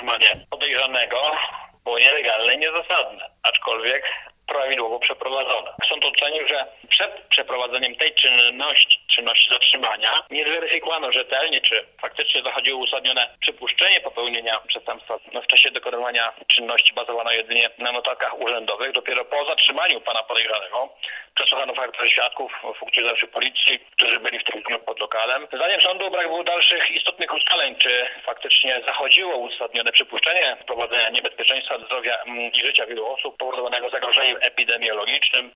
zatrzymanie podejrzanego było nielegalne i niezasadne, aczkolwiek prawidłowo przeprowadzone. Sąd ocenił, że przed przeprowadzeniem tej czynności zatrzymania nie zweryfikowano rzetelnie, czy faktycznie zachodziło uzasadnione przypuszczenie popełnienia przestępstwa. W czasie dokonywania czynności bazowano jedynie na notatkach urzędowych. Dopiero po zatrzymaniu pana podejrzanego przesłuchano charakterze świadków, funkcjonariuszy policji, którzy byli w tym dniu pod lokalem. Zdaniem sądu brak było dalszych istotnych ustaleń, czy faktycznie zachodziło uzasadnione przypuszczenie wprowadzenia niebezpieczeństwa zdrowia i życia wielu osób powodowanego zagrożeniem epidemiologicznym.